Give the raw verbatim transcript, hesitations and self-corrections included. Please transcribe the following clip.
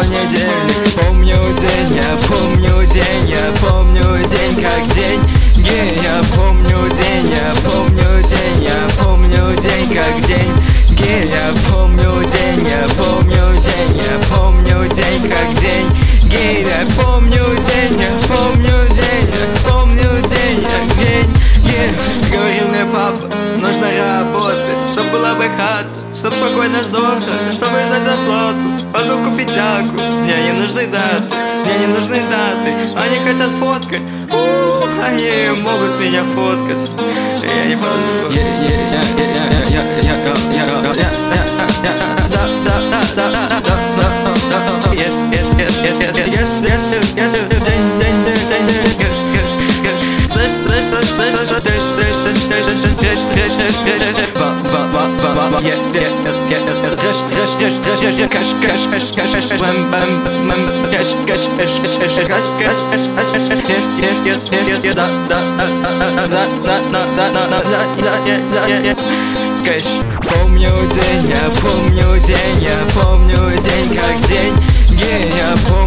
понедельник. Помню день, я помню день, я помню день как день. Yeah, я помню день, я помню день, я помню день как день. Yeah, я помню день, я помню день, я помню день как день. Yeah, я помню день, я помню день, я помню день как день. Yeah, говорил мне папа, нужно работать, чтоб была бы хата, чтоб спокойно сдохнуть, чтобы ждать зарплату, потом купить яку. Мне не нужны даты, мне не нужны даты, они хотят фоткать. У-у-у, они могут меня фоткать. Я не подожду. Yes, yes, yes, yes, yes, yes, yes, yes, yes, yes, день, день, день, день, день. Помню день, я помню день, я помню день как день. Yeah, я помню